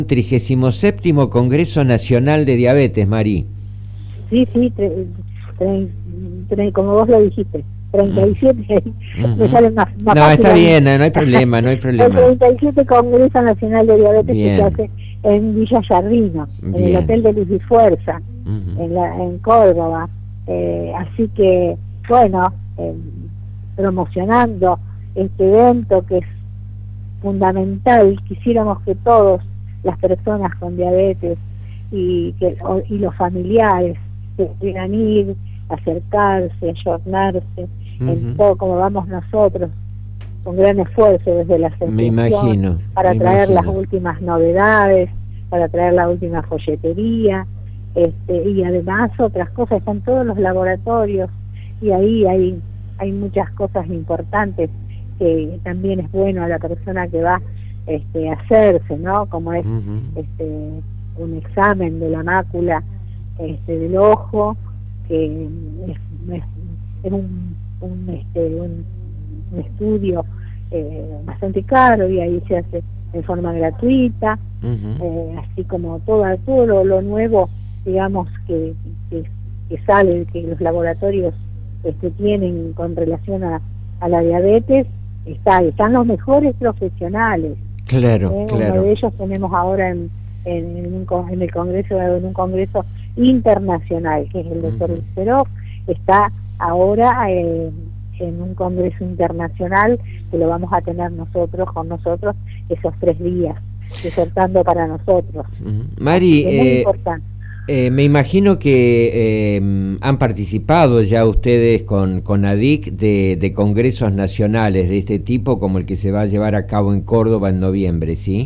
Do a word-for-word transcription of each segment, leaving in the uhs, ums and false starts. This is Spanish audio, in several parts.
trigésimo séptimo Congreso Nacional de Diabetes, Mari. Sí, sí, tre, tre, tre, como vos lo dijiste, treinta y siete, uh-huh. Me sale más, más no, fácil. Está bien, no hay problema, no hay problema. El treinta y siete Congreso Nacional de Diabetes bien. que se hace en Villa Yardino, bien. En el Hotel de Luz y Fuerza, uh-huh. en, la, en Córdoba. Eh, así que, bueno, eh, promocionando este evento que es fundamental, quisiéramos que todos las personas con diabetes y, que, o, y los familiares que quieran ir, acercarse, ayornarse, uh-huh. en todo como vamos nosotros, con gran esfuerzo desde la asociación, para traer imagino. las últimas novedades, para traer la última folletería, este, y además otras cosas, están todos los laboratorios, y ahí hay, hay muchas cosas importantes que también es bueno a la persona que va este, a hacerse, ¿no? Como es uh-huh. este, un examen de la mácula este, del ojo, que es, es, es un, un, este, un, un estudio eh, bastante caro, y ahí se hace en forma gratuita, uh-huh. eh, así como todo, todo lo, lo nuevo, digamos, que, que, que sale, que los laboratorios este, tienen con relación a, a la diabetes, está, están los mejores profesionales. Claro, eh, claro. Uno de ellos tenemos ahora en, en, en, un, en el congreso, en un congreso internacional, que es el doctor uh-huh. Serov, está ahora eh, en un congreso internacional que lo vamos a tener nosotros, con nosotros, esos tres días, disertando para nosotros. Uh-huh. Mari, es muy eh, importante. Eh, me imagino que eh, han participado ya ustedes con, con A D I C de, de congresos nacionales de este tipo, como el que se va a llevar a cabo en Córdoba en noviembre, ¿sí?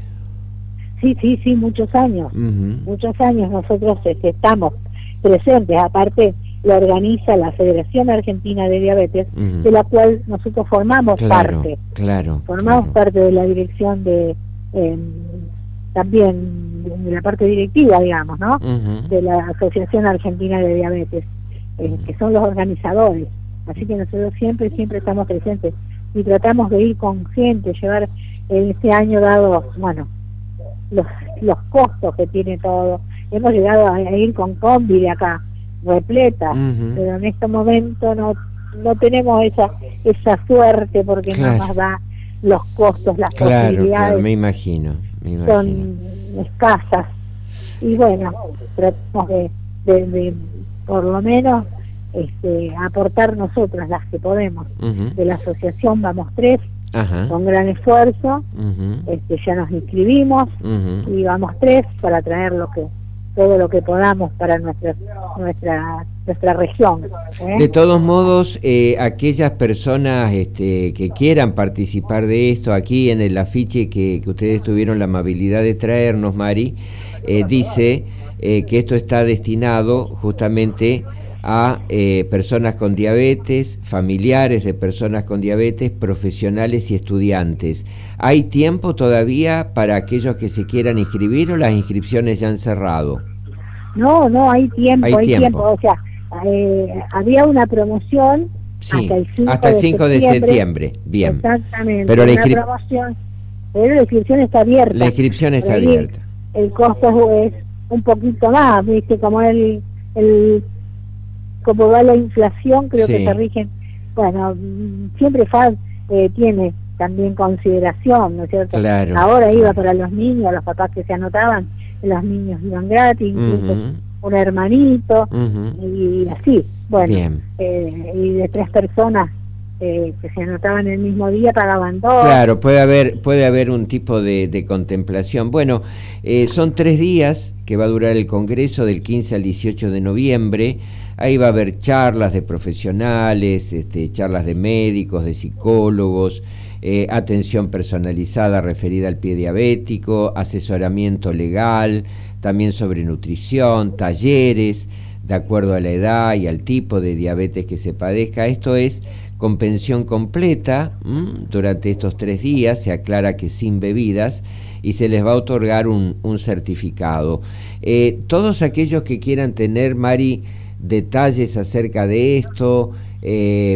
Sí, sí, sí, muchos años. Uh-huh. Muchos años nosotros este, estamos presentes. Aparte, lo organiza la Federación Argentina de Diabetes, uh-huh. de la cual nosotros formamos claro, parte. Claro, Formamos claro. parte de la dirección de... Eh, también de la parte directiva, digamos, ¿no? Uh-huh. De la Asociación Argentina de Diabetes, eh, uh-huh. que son los organizadores. Así que nosotros siempre, siempre estamos presentes y tratamos de ir con gente, llevar en este año dado, bueno, los, los costos que tiene todo. Hemos llegado a, a ir con combi de acá, repleta, uh-huh. pero en este momento no no tenemos esa esa suerte porque claro. no nos da los costos, las claro, posibilidades. Claro, me imagino. Son escasas, y bueno, tratamos de, de, de por lo menos este, aportar nosotras las que podemos. Uh-huh. De la asociación vamos tres, uh-huh. con gran esfuerzo, uh-huh. este, ya nos inscribimos, uh-huh. y vamos tres para traer lo que todo lo que podamos para nuestra nuestra nuestra región. ¿eh? De todos modos, eh, aquellas personas este, que quieran participar de esto, aquí en el afiche que, que ustedes tuvieron la amabilidad de traernos, Mari, eh, dice eh, que esto está destinado justamente a eh, personas con diabetes, familiares de personas con diabetes, profesionales y estudiantes. ¿Hay tiempo todavía para aquellos que se quieran inscribir o las inscripciones ya han cerrado? No, no, hay tiempo, hay, hay tiempo. tiempo. O sea, eh, había una promoción sí, hasta el cinco, hasta el cinco de, de septiembre, septiembre. Bien. Exactamente, pero la una inscri... promoción, pero la inscripción está abierta. La inscripción está ahí, abierta. El costo es un poquito más, viste, como el... el como va la inflación, creo sí. que se rigen, bueno, siempre F A D eh, tiene también consideración, ¿no es cierto? Claro. Ahora iba para los niños, los papás que se anotaban, los niños iban gratis, incluso uh-huh. un hermanito, uh-huh. y así, bueno, eh, y de tres personas eh, que se anotaban el mismo día pagaban dos. Claro, puede haber, puede haber un tipo de, de contemplación. Bueno, eh, son tres días que va a durar el Congreso, del quince al dieciocho de noviembre. Ahí va a haber charlas de profesionales, este, charlas de médicos, de psicólogos, eh, atención personalizada referida al pie diabético, asesoramiento legal, también sobre nutrición, talleres de acuerdo a la edad y al tipo de diabetes que se padezca. Esto es con pensión completa ¿m? Durante estos tres días, se aclara que sin bebidas, y se les va a otorgar un, un certificado. Eh, todos aquellos que quieran tener, Mari, detalles acerca de esto, eh,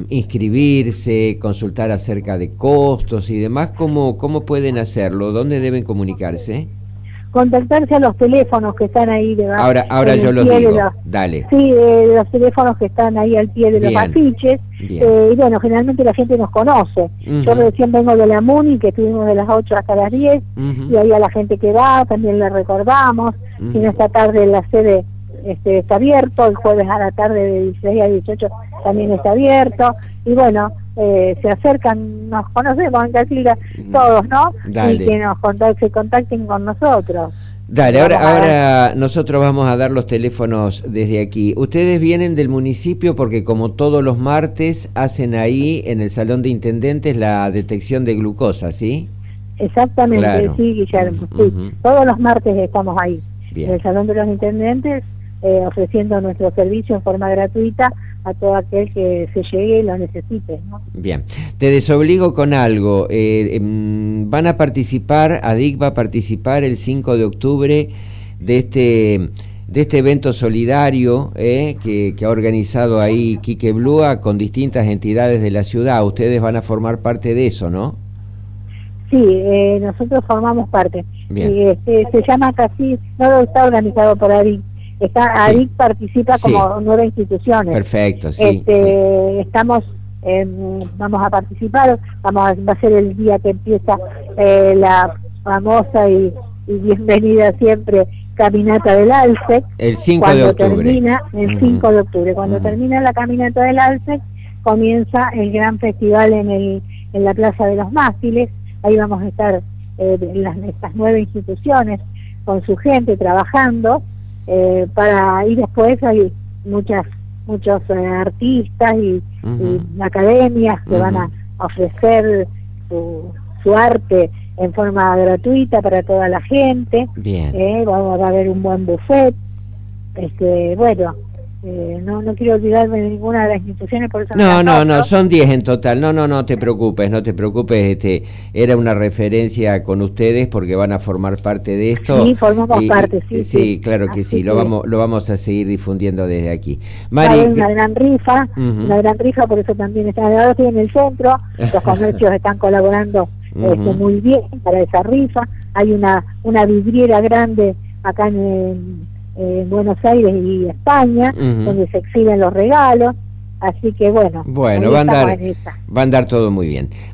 inscribirse, consultar acerca de costos y demás, ¿cómo, cómo pueden hacerlo? ¿Dónde deben comunicarse? contactarse a los teléfonos que están ahí debajo. Ahora, ahora yo los digo, los, dale. Sí, eh, los teléfonos que están ahí al pie de Bien. los afiches. Eh, y bueno, generalmente la gente nos conoce. Uh-huh. Yo recién vengo de la MUNI, que estuvimos de las ocho hasta las diez, uh-huh. y ahí a la gente que va también le recordamos. Uh-huh. Y en esta tarde la sede este, está abierto, el jueves a la tarde de dieciséis a dieciocho también está abierto. Y bueno, eh, se acercan, nos conocemos en Casilda todos, ¿no? Dale. Y que nos contacten, se contacten con nosotros. Dale, ahora, ahora nosotros vamos a dar los teléfonos desde aquí. Ustedes vienen del municipio porque como todos los martes hacen ahí en el Salón de Intendentes la detección de glucosa, ¿sí? Exactamente, claro. Sí, Guillermo, sí. Uh-huh. Todos los martes estamos ahí, Bien. en el Salón de los Intendentes, eh, ofreciendo nuestro servicio en forma gratuita a todo aquel que se llegue y lo necesite, ¿no? Bien, te desobligo con algo, eh, eh, van a participar, ADIC va a participar el cinco de octubre de este de este evento solidario eh, que, que ha organizado ahí Quique Blúa con distintas entidades de la ciudad. Ustedes van a formar parte de eso, ¿no? Sí, eh, nosotros formamos parte. Bien. Y, este, se llama casi, no está organizado por ADIC. Está, sí. ADIC participa como sí. nueve instituciones. Perfecto, sí. Este, sí. Estamos, eh, vamos a participar, vamos a, va a ser el día que empieza eh, la famosa y, y bienvenida siempre Caminata del ALSEC. El cinco de octubre. Termina, el uh-huh. cinco de octubre. Cuando uh-huh. termina la Caminata del ALSEC, comienza el gran festival en, el, en la Plaza de los Mástiles. Ahí vamos a estar eh, en las, estas nueve instituciones con su gente trabajando. Eh, para y después hay muchas muchos eh, artistas y, uh-huh. y academias que uh-huh. van a ofrecer su, su arte en forma gratuita para toda la gente. Bien. Eh, va, va a haber un buen buffet. Este, bueno, eh, no no quiero olvidarme de ninguna de las instituciones, por eso no no no son diez en total. No no no te preocupes, no te preocupes. Este era una referencia con ustedes porque van a formar parte de esto. Sí, formamos y, parte, sí, sí, sí, claro que Así sí. que lo vamos lo vamos a seguir difundiendo desde aquí. Mari, hay una gran rifa, uh-huh. una gran rifa, por eso también está. Ahora estoy en el centro, los comercios están colaborando uh-huh. este, muy bien para esa rifa. Hay una una vidriera grande acá en el, en Buenos Aires y España, uh-huh. donde se exhiben los regalos, así que bueno, bueno va a andar, va a andar todo muy bien.